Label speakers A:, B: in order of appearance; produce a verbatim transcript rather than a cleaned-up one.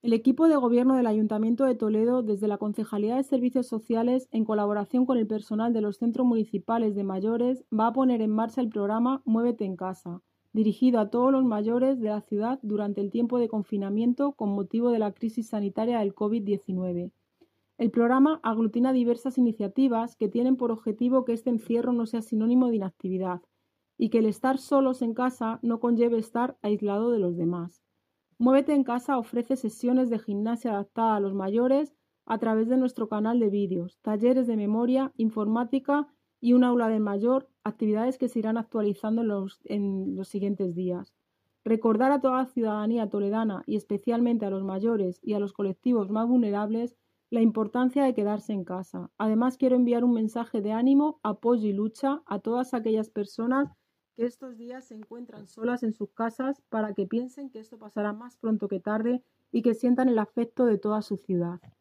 A: El equipo de gobierno del Ayuntamiento de Toledo, desde la Concejalía de Servicios Sociales, en colaboración con el personal de los centros municipales de mayores, va a poner en marcha el programa Muévete en casa, dirigido a todos los mayores de la ciudad durante el tiempo de confinamiento con motivo de la crisis sanitaria del COVID diecinueve. El programa aglutina diversas iniciativas que tienen por objetivo que este encierro no sea sinónimo de inactividad y que el estar solos en casa no conlleve estar aislado de los demás. Muévete en casa ofrece sesiones de gimnasia adaptada a los mayores a través de nuestro canal de vídeos, talleres de memoria, informática y un aula del mayor, actividades que se irán actualizando en los, en los siguientes días. Recordar a toda la ciudadanía toledana y especialmente a los mayores y a los colectivos más vulnerables la importancia de quedarse en casa. Además, quiero enviar un mensaje de ánimo, apoyo y lucha a todas aquellas personas que estos días se encuentran solas en sus casas para que piensen que esto pasará más pronto que tarde y que sientan el afecto de toda su ciudad.